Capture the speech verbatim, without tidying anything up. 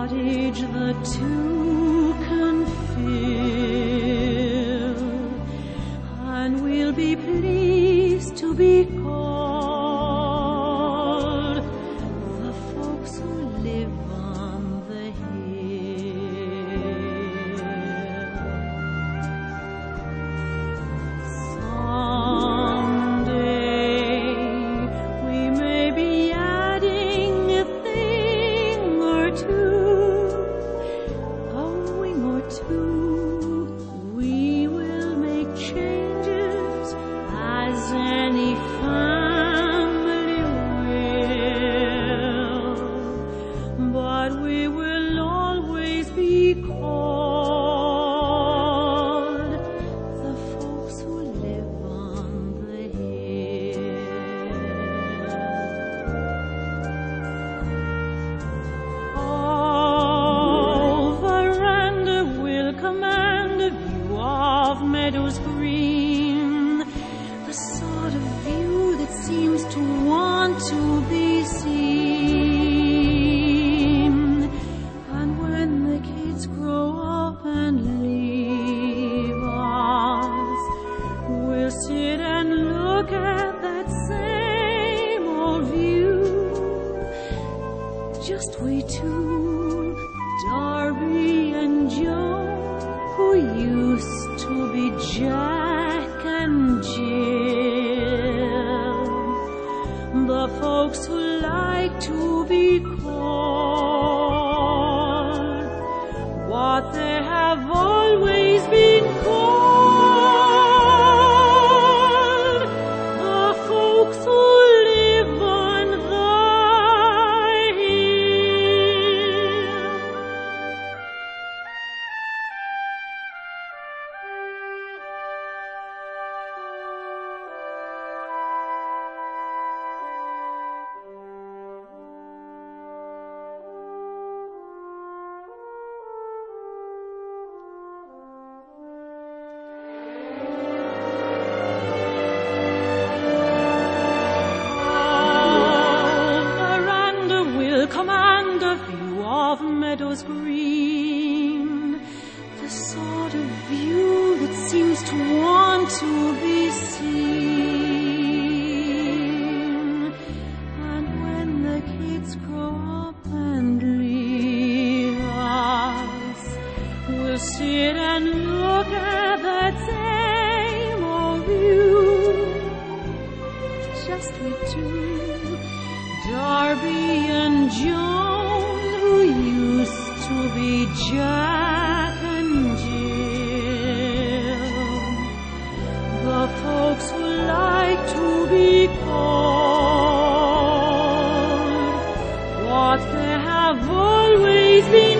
cottage the two can fill, and we'll be pleased to be called the folks who live on the hill. Someday we may be adding a thing or two, a wing or two. We will make changes as any family will, but we will always be called the folks who live on the hill. Oh, veranda will command a view of meadows green, the sort of view that seems to want to be seen. And when the kids grow up and leave us, we'll sit and look at that same old view. Just we two, Darby and Joan, who used to be Jack and Jill, the folks who like to be called what they have always been called, the folks who live on the hill. Veranda will command a view of meadows green, the sort of view that seems to want to be seen. And when the kids grow up and leave us, we'll sit and look at that same old view. Just we two, Darby and Joan, who used to be Jack and Jill, the folks who like to be called what they have always been